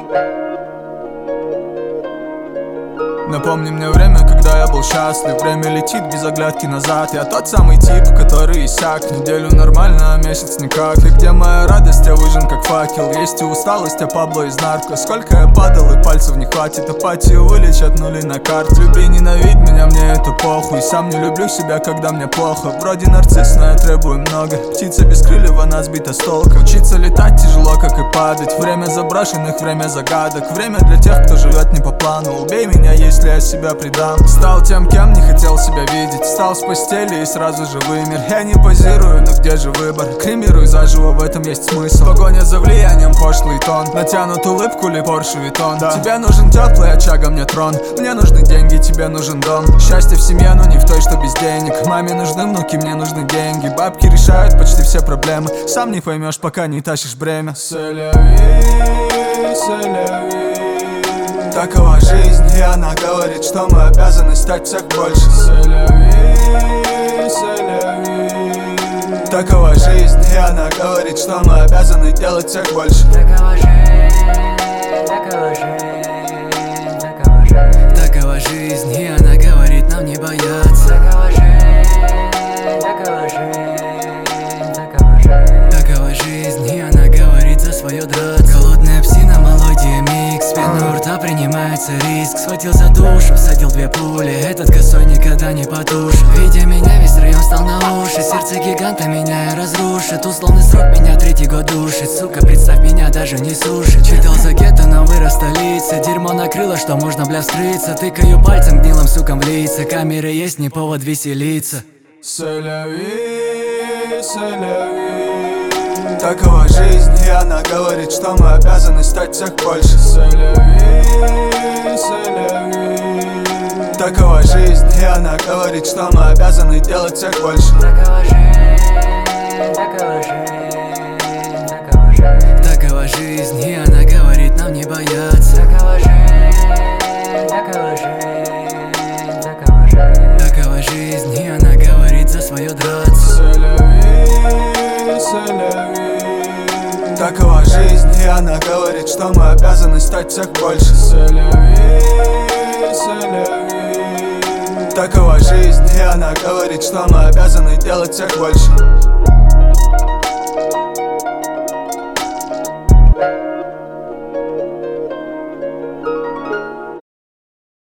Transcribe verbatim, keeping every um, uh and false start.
Напомни мне время, когда я был счастлив. Время летит без оглядки назад. Я тот самый тип, который иссяк. Неделю нормально, а месяц никак. И где моя радость, я выжжен как факел. Есть и усталость, а Пабло из нарко. Сколько я падал и пальцев не хватит. Апатию вылечат нули на карт. Люби, ненавидь меня, мне это похуй. Сам не люблю себя, когда мне плохо. Вроде нарцисс, но я требую много. Птица без крыльев, она сбита с толка. Учиться летать тяжело, как и падать. Время заброшенных, время загадок. Время для тех, кто живет не по плану. Убей меня, если я себя предам. Стал тем, кем не хотел себя видеть. Встал с постели и сразу же вымер. Я не позирую, но где же выбор? Кремируй заживо, в этом есть смысл. Погоня за влиянием, пошлый тон. Натянут улыбку ли Порше Витон, да. Тебе нужен теплый очаг, а мне трон. Мне нужны деньги, тебе нужен дом. Счастье в семье, но не в той, что без денег. Маме нужны внуки, мне нужны деньги. Бабки решают почти все проблемы. Сам не поймешь, пока не тащишь бремя. Селяви, селяви. Такова жизнь, и она говорит, что мы обязаны стать всех больше. Селяви, селяви. Такова жизнь, и она говорит, что мы обязаны делать всех больше. Такова жизнь, такова жизнь, такова жизнь. Такова жизнь, и она говорит нам не бояться. Такова жизнь, такова жизнь, такова жизнь. Такова жизнь, и она говорит за свое драться. Голодная псина, мелодия микс. Пену у рта принимается риск. Схватил за душу, всадил две пули. Этот косой никогда не потушит. Видя меня, весь район стал на уши. Сердце гиганта меня разрушит. Условный срок меня третий год душит. Сука, представь, меня даже не сушит. Читал за гетто, но вырос в столице. Дерьмо накрыло, что можно, бля, вскрыться. Тыкаю пальцем гнилым сукам в лица. Камеры есть, не повод веселиться. Селяви, селяви. Такова жизнь, и она говорит, что мы обязаны стать всех больше. Селяви, селяви. Такова жизнь, и она говорит, что мы обязаны делать всех больше. Такова жизнь, такова жизнь, такова жизнь. Такова жизнь, и она говорит нам не бояться. Такова жизнь, такова жизнь, такова жизнь. Такова жизнь, и она говорит за свое драться. Селяви, селяви. Такова жизнь, и она говорит, что мы обязаны стать всех больше. Селяви, селяви. Такова жизнь, и она говорит, что мы обязаны делать всех больше.